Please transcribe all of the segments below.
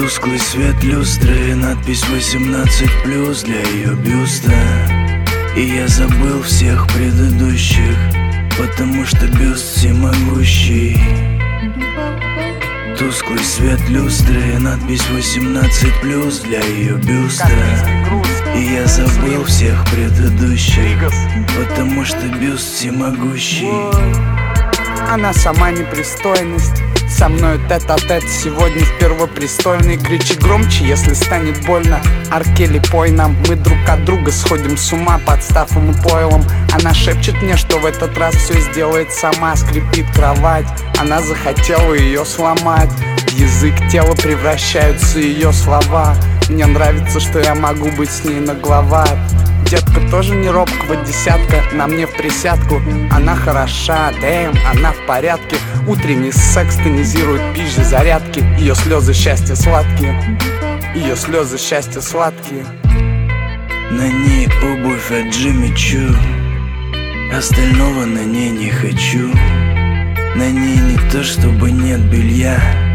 Тусклый свет люстры, надпись 18+ для ее бюста. И я забыл всех предыдущих, потому что бюст всемогущий. Тусклый свет люстры, надпись 18+ для ее бюста. И я забыл всех предыдущих, потому что бюст всемогущий. Она сама непристойность, со мной тет-а-тет сегодня в первопрестольной. Кричи громче, если станет больно. Аркели, пой нам, мы друг от друга сходим с ума под стафом и пойлом. Она шепчет мне, что в этот раз все сделает сама. Скрипит кровать, она захотела ее сломать. В язык тела превращаются ее слова. Мне нравится, что я могу быть с ней нагловат. Детка тоже не робкого десятка, на мне в присядку. Она хороша, дэм, она в порядке. Утренний секс тонизирует пищей зарядки. Ее слезы счастья сладкие, ее слезы счастья сладкие. На ней обувь от Джимми Чу, остального на ней не хочу. На ней не то чтобы нет белья,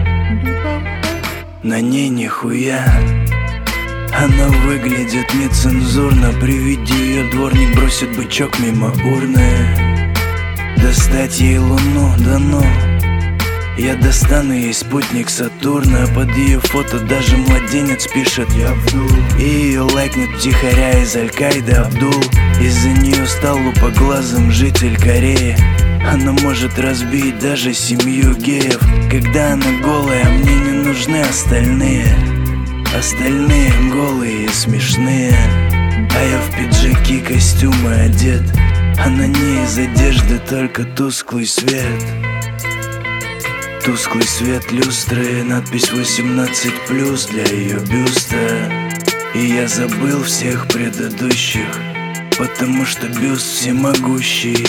на ней нихуя. Она выглядит нецензурно, при виде ее дворник бросит бычок мимо урны. Достать ей луну, да ну. Я достану ей спутник Сатурна. Под ее фото даже младенец пишет «Я Абдул». И ее лайкнет втихаря из Аль-Каиды Абдул. Из-за нее стал лупоглазым житель Кореи. Она может разбить даже семью геев. Когда она голая, мне не нужны остальные. Остальные голые и смешные. А я в пиджаки, костюмы одет, а на ней из одежды только тусклый свет. Тусклый свет люстры, надпись 18+ для ее бюста. И я забыл всех предыдущих, потому что бюст всемогущий.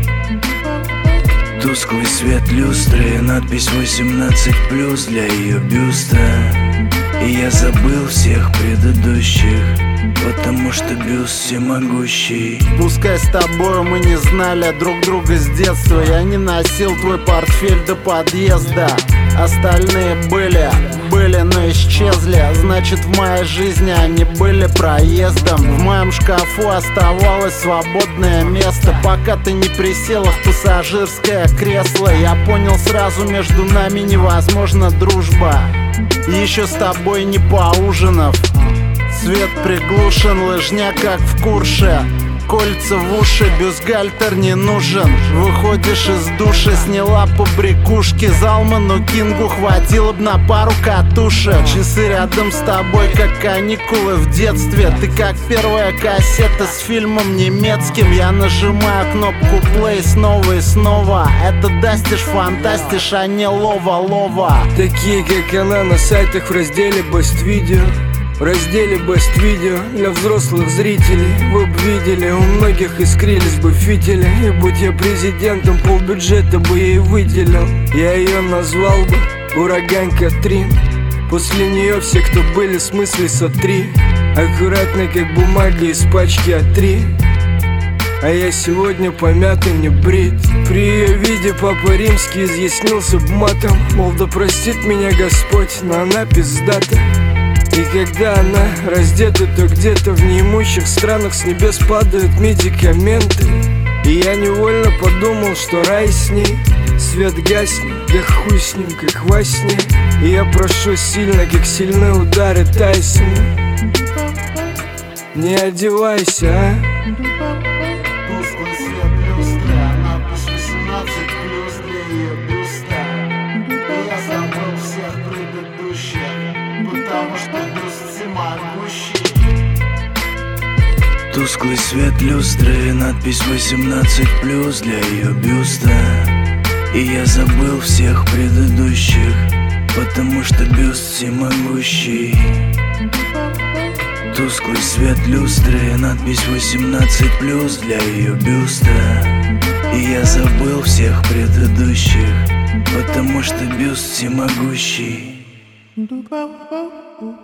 Тусклый свет люстры, надпись 18+ для ее бюста. И я забыл всех предыдущих, потому что бюст всемогущий. Пускай с тобою мы не знали друг друга с детства. Я не носил твой портфель до подъезда. Остальные были, но исчезли. Значит, в моей жизни они были проездом. В моем шкафу оставалось свободное место, пока ты не присела в пассажирское кресло. Я понял сразу, между нами невозможна дружба. Еще с тобой не поужинав. Свет приглушен, лыжня как в Курше. Кольца в уши, бюстгальтер не нужен. Выходишь из душа, сняла побрякушки. Залману Кингу хватило б на пару катушек. Часы рядом с тобой, как каникулы в детстве. Ты как первая кассета с фильмом немецким. Я нажимаю кнопку play снова и снова. Это дастишь, фантастиш, а не лова-лова. Такие как она на сайтах в разделе Best Video. В разделе Best Video для взрослых зрителей. Вы б видели, у многих искрились бы фитили. И будь я президентом, полбюджета бы ей выделил. Я ее назвал бы Ураганка 3. После нее все, кто были, в смысле сотри. Аккуратно, как бумага из пачки А3. А я сегодня помятый, не брит. При ее виде Папа Римский изъяснился б матом. Мол, да простит меня Господь, но она пиздата. И когда она раздета, то где-то в неимущих странах с небес падают медикаменты. И я невольно подумал, что рай с ней. Свет гаснет, да хуй с ним, как во сне. И я прошу сильно, как сильные удары Тайсона. Не одевайся, а? Тусклый свет люстры, надпись 18+ для ее бюста. И я забыл всех предыдущих, потому что бюст всемогущий. Тусклый свет люстры, надпись 18+ для ее бюста. И я забыл всех предыдущих, потому что бюст всемогущий. Тусклый свет люстры, надпись 18+ для ее бюста. И я забыл всех предыдущих, потому что бюст всемогущий.